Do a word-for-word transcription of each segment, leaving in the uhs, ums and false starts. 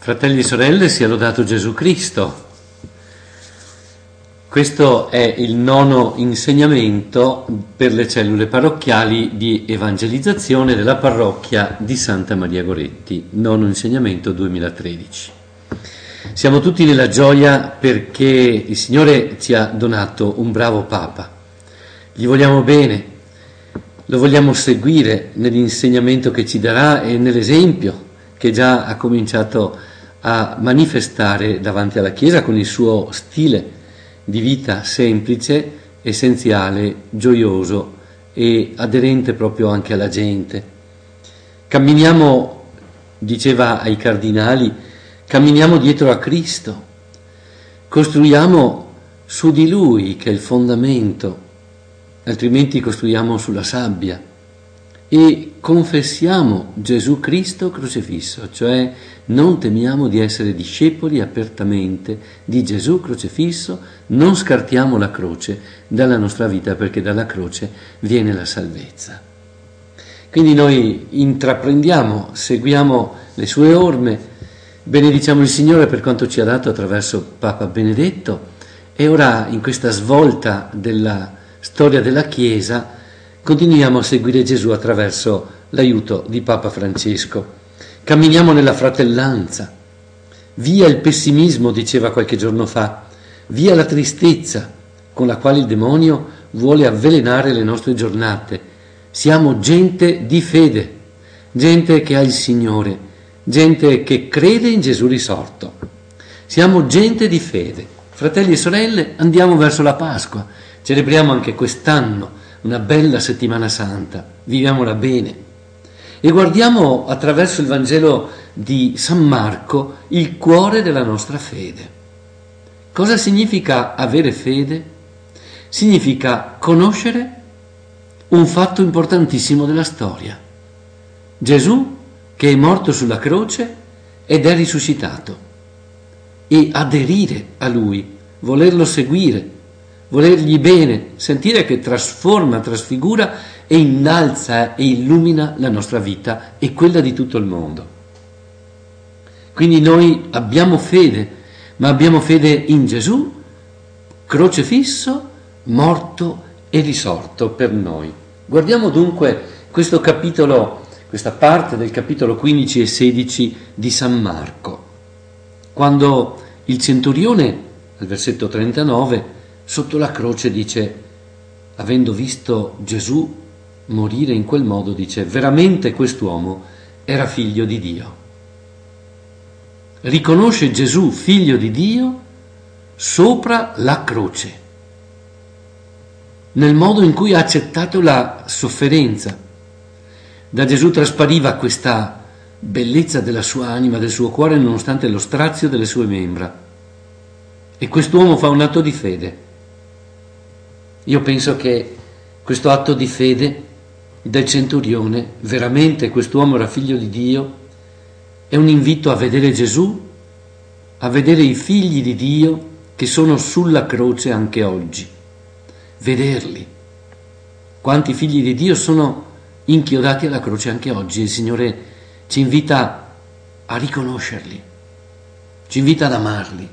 Fratelli e sorelle, sia lodato Gesù Cristo. Questo è il nono insegnamento per le cellule parrocchiali di evangelizzazione della parrocchia di Santa Maria Goretti, nono insegnamento duemilatredici. Siamo tutti nella gioia perché il Signore ci ha donato un bravo Papa. Gli vogliamo bene, lo vogliamo seguire nell'insegnamento che ci darà e nell'esempio che già ha cominciato a manifestare davanti alla Chiesa con il suo stile di vita semplice, essenziale, gioioso e aderente proprio anche alla gente. Camminiamo, diceva ai cardinali, camminiamo dietro a Cristo, costruiamo su di Lui che è il fondamento, altrimenti costruiamo sulla sabbia, e confessiamo Gesù Cristo crocifisso, cioè non temiamo di essere discepoli apertamente di Gesù crocifisso, non scartiamo la croce dalla nostra vita perché dalla croce viene la salvezza. Quindi noi intraprendiamo, seguiamo le sue orme, benediciamo il Signore per quanto ci ha dato attraverso Papa Benedetto e ora in questa svolta della storia della Chiesa continuiamo a seguire Gesù attraverso l'aiuto di Papa Francesco. Camminiamo nella fratellanza, via il pessimismo, diceva qualche giorno fa, via la tristezza con la quale il demonio vuole avvelenare le nostre giornate. Siamo gente di fede, gente che ha il Signore, gente che crede in Gesù risorto. Siamo gente di fede. Fratelli e sorelle, andiamo verso la Pasqua, celebriamo anche quest'anno una bella settimana santa, viviamola bene e guardiamo attraverso il Vangelo di San Marco il cuore della nostra fede. Cosa significa avere fede? Significa conoscere un fatto importantissimo della storia. Gesù che è morto sulla croce ed è risuscitato e aderire a Lui, volerlo seguire, volergli bene, sentire che trasforma, trasfigura e innalza e illumina la nostra vita e quella di tutto il mondo. Quindi noi abbiamo fede, ma abbiamo fede in Gesù, crocefisso, morto e risorto per noi. Guardiamo dunque questo capitolo, questa parte del capitolo quindici e sedici di San Marco, quando il centurione, al versetto trentanove, sotto la croce dice, avendo visto Gesù morire in quel modo, dice, veramente quest'uomo era figlio di Dio. Riconosce Gesù figlio di Dio sopra la croce, nel modo in cui ha accettato la sofferenza. Da Gesù traspariva questa bellezza della sua anima, del suo cuore, nonostante lo strazio delle sue membra. E quest'uomo fa un atto di fede. Io penso che questo atto di fede del centurione, veramente quest'uomo era figlio di Dio, è un invito a vedere Gesù, a vedere i figli di Dio che sono sulla croce anche oggi. Vederli. Quanti figli di Dio sono inchiodati alla croce anche oggi. Il Signore ci invita a riconoscerli, ci invita ad amarli.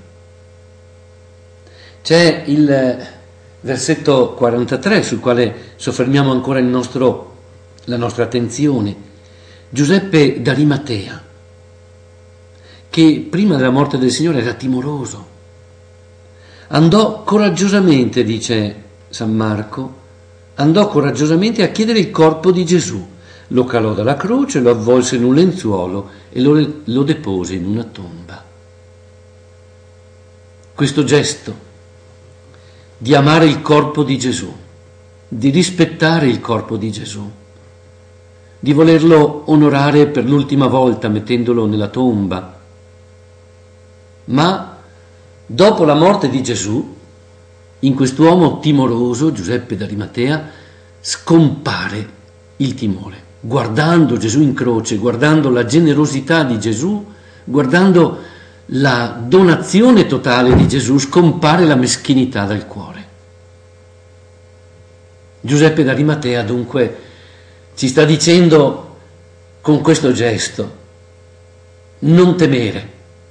C'è il versetto quarantatré sul quale soffermiamo ancora il nostro, la nostra attenzione. Giuseppe d'Arimatea, che prima della morte del Signore era timoroso, andò coraggiosamente, dice San Marco, andò coraggiosamente a chiedere il corpo di Gesù, lo calò dalla croce, lo avvolse in un lenzuolo e lo, lo depose in una tomba. Questo gesto di amare il corpo di Gesù, di rispettare il corpo di Gesù, di volerlo onorare per l'ultima volta mettendolo nella tomba. Ma dopo la morte di Gesù, in quest'uomo timoroso, Giuseppe d'Arimatea, scompare il timore. Guardando Gesù in croce, guardando la generosità di Gesù, guardando la donazione totale di Gesù, scompare la meschinità dal cuore. Giuseppe d'Arimatea dunque ci sta dicendo con questo gesto: non temere,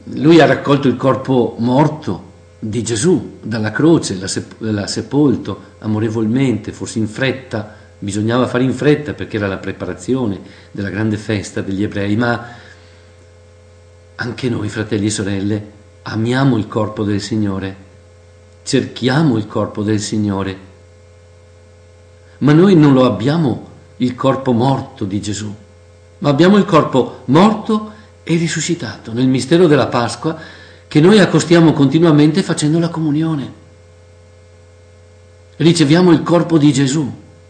lui ha raccolto il corpo morto di Gesù dalla croce, l'ha, sep- l'ha sepolto amorevolmente, forse in fretta, bisognava fare in fretta perché era la preparazione della grande festa degli ebrei, ma anche noi, fratelli e sorelle, amiamo il corpo del Signore, cerchiamo il corpo del Signore, ma noi non lo abbiamo il corpo morto di Gesù, ma abbiamo il corpo morto e risuscitato nel mistero della Pasqua che noi accostiamo continuamente facendo la comunione. Riceviamo il corpo di Gesù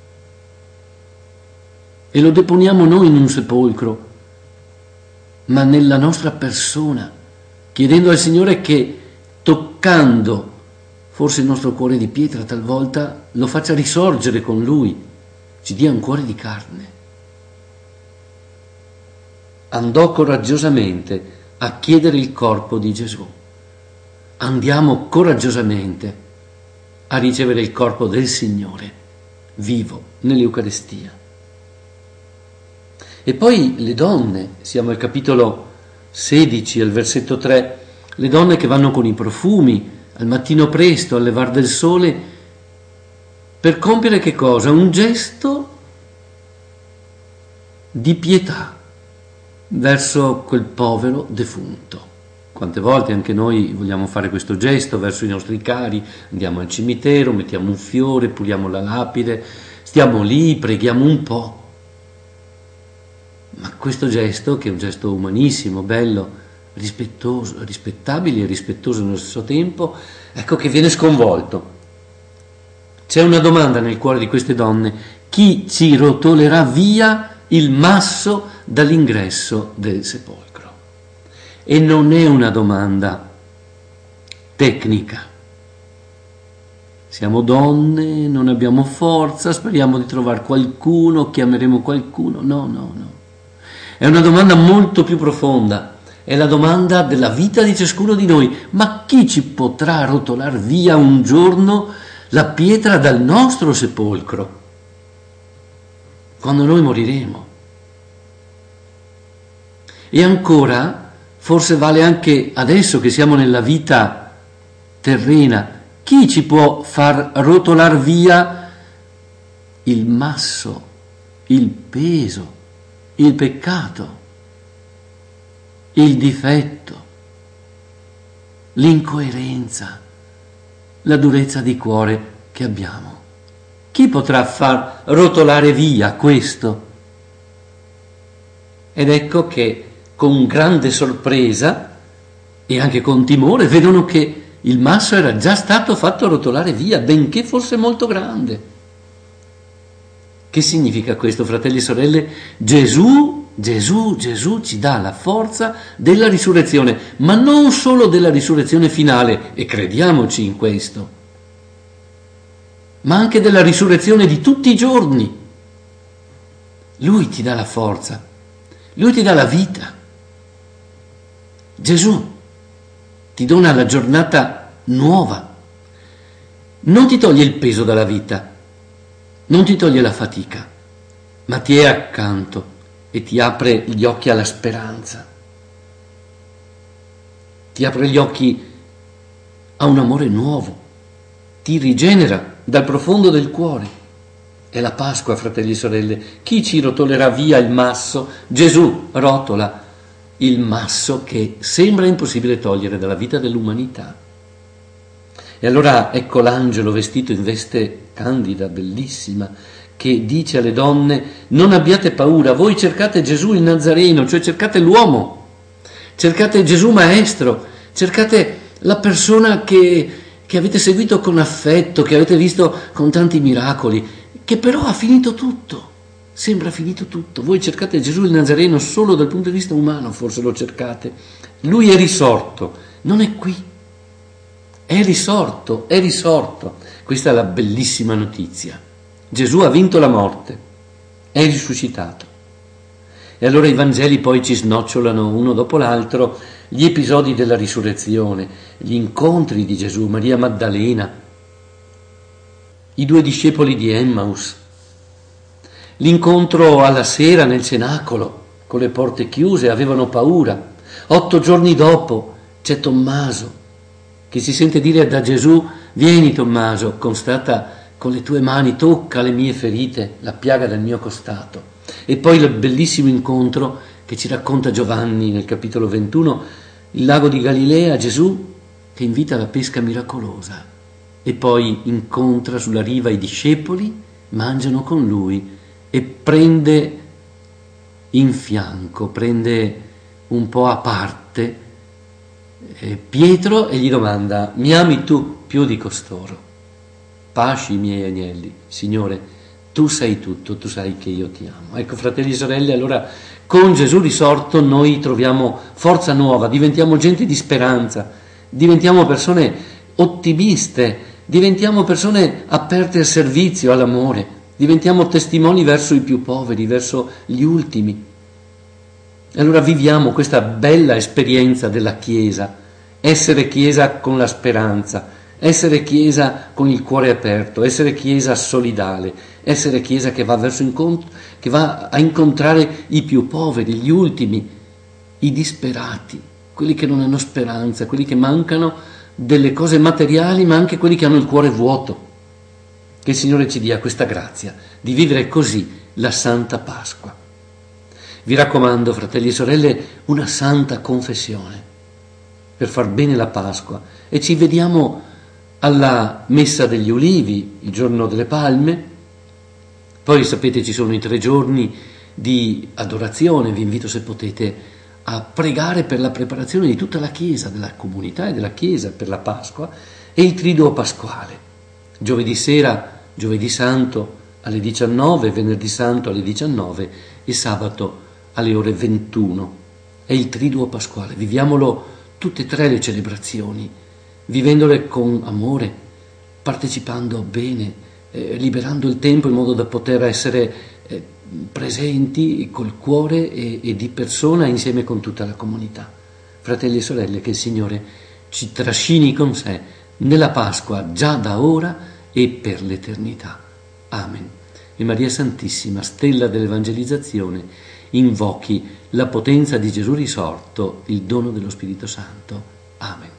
e lo deponiamo noi in un sepolcro, ma nella nostra persona, chiedendo al Signore che, toccando forse il nostro cuore di pietra talvolta, lo faccia risorgere con Lui, ci dia un cuore di carne. Andò coraggiosamente a chiedere il corpo di Gesù. Andiamo coraggiosamente a ricevere il corpo del Signore, vivo nell'Eucaristia. E poi le donne, siamo al capitolo sedici, al versetto tre, le donne che vanno con i profumi al mattino presto, al levar del sole, per compiere che cosa? Un gesto di pietà verso quel povero defunto. Quante volte anche noi vogliamo fare questo gesto verso i nostri cari, andiamo al cimitero, mettiamo un fiore, puliamo la lapide, stiamo lì, preghiamo un po'. Ma questo gesto, che è un gesto umanissimo, bello, rispettoso, rispettabile e rispettoso nello stesso tempo, ecco che viene sconvolto. C'è una domanda nel cuore di queste donne: chi ci rotolerà via il masso dall'ingresso del sepolcro? E non è una domanda tecnica. Siamo donne, non abbiamo forza, speriamo di trovare qualcuno, chiameremo qualcuno. No, no, no. È una domanda molto più profonda. È la domanda della vita di ciascuno di noi. Ma chi ci potrà rotolar via un giorno la pietra dal nostro sepolcro? Quando noi moriremo. E ancora, forse vale anche adesso che siamo nella vita terrena, chi ci può far rotolar via il masso, il peso, il peccato, il difetto, l'incoerenza, la durezza di cuore che abbiamo? Chi potrà far rotolare via questo? Ed ecco che con grande sorpresa e anche con timore vedono che il masso era già stato fatto rotolare via, benché fosse molto grande. Che significa questo, fratelli e sorelle? Gesù, Gesù, Gesù ci dà la forza della risurrezione, ma non solo della risurrezione finale, e crediamoci in questo, ma anche della risurrezione di tutti i giorni. Lui ti dà la forza, Lui ti dà la vita. Gesù ti dona la giornata nuova, non ti toglie il peso dalla vita, non ti toglie la fatica, ma ti è accanto e ti apre gli occhi alla speranza, ti apre gli occhi a un amore nuovo, ti rigenera dal profondo del cuore. È la Pasqua, fratelli e sorelle. Chi ci rotolerà via il masso? Gesù rotola il masso che sembra impossibile togliere dalla vita dell'umanità. E allora ecco l'angelo vestito in veste candida, bellissima, che dice alle donne: non abbiate paura, voi cercate Gesù il Nazareno, cioè cercate l'uomo, cercate Gesù maestro, cercate la persona che, che avete seguito con affetto, che avete visto con tanti miracoli, che però ha finito tutto. Sembra finito tutto. Voi cercate Gesù il Nazareno solo dal punto di vista umano, forse lo cercate. Lui è risorto, non è qui. È risorto, è risorto. Questa è la bellissima notizia. Gesù ha vinto la morte, è risuscitato. E allora i Vangeli poi ci snocciolano uno dopo l'altro gli episodi della risurrezione, gli incontri di Gesù, Maria Maddalena, i due discepoli di Emmaus, l'incontro alla sera nel cenacolo con le porte chiuse, avevano paura. Otto giorni dopo c'è Tommaso che si sente dire da Gesù: vieni Tommaso, constata con le tue mani, tocca le mie ferite, la piaga del mio costato. E poi il bellissimo incontro che ci racconta Giovanni nel capitolo ventuno, il lago di Galilea, Gesù che invita alla pesca miracolosa e poi incontra sulla riva i discepoli, mangiano con lui e prende in fianco, prende un po' a parte eh, Pietro e gli domanda: mi ami tu più di costoro? Pasci i miei agnelli. Signore, tu sai tutto, tu sai che io ti amo. Ecco, fratelli e sorelle, allora con Gesù risorto noi troviamo forza nuova, diventiamo gente di speranza, diventiamo persone ottimiste, diventiamo persone aperte al servizio, all'amore, diventiamo testimoni verso i più poveri, verso gli ultimi. Allora viviamo questa bella esperienza della Chiesa, essere Chiesa con la speranza, essere Chiesa con il cuore aperto, essere Chiesa solidale, essere Chiesa che va verso incontro, che va a incontrare i più poveri, gli ultimi, i disperati, quelli che non hanno speranza, quelli che mancano delle cose materiali, ma anche quelli che hanno il cuore vuoto. Che il Signore ci dia questa grazia di vivere così la Santa Pasqua. Vi raccomando, fratelli e sorelle, una santa confessione per far bene la Pasqua, e ci vediamo alla Messa degli Ulivi, il giorno delle Palme. Poi sapete ci sono i tre giorni di adorazione, vi invito se potete a pregare per la preparazione di tutta la Chiesa, della comunità e della Chiesa per la Pasqua, e il Triduo Pasquale, giovedì sera, giovedì santo alle diciannove, venerdì santo alle diciannove e sabato alle ore ventuno. È il Triduo Pasquale, viviamolo tutte e tre le celebrazioni, vivendole con amore, partecipando bene, eh, liberando il tempo in modo da poter essere eh, presenti col cuore e, e di persona insieme con tutta la comunità. Fratelli e sorelle, che il Signore ci trascini con sé nella Pasqua già da ora e per l'eternità. Amen. E Maria Santissima, stella dell'evangelizzazione, invochi la potenza di Gesù risorto, il dono dello Spirito Santo. Amen.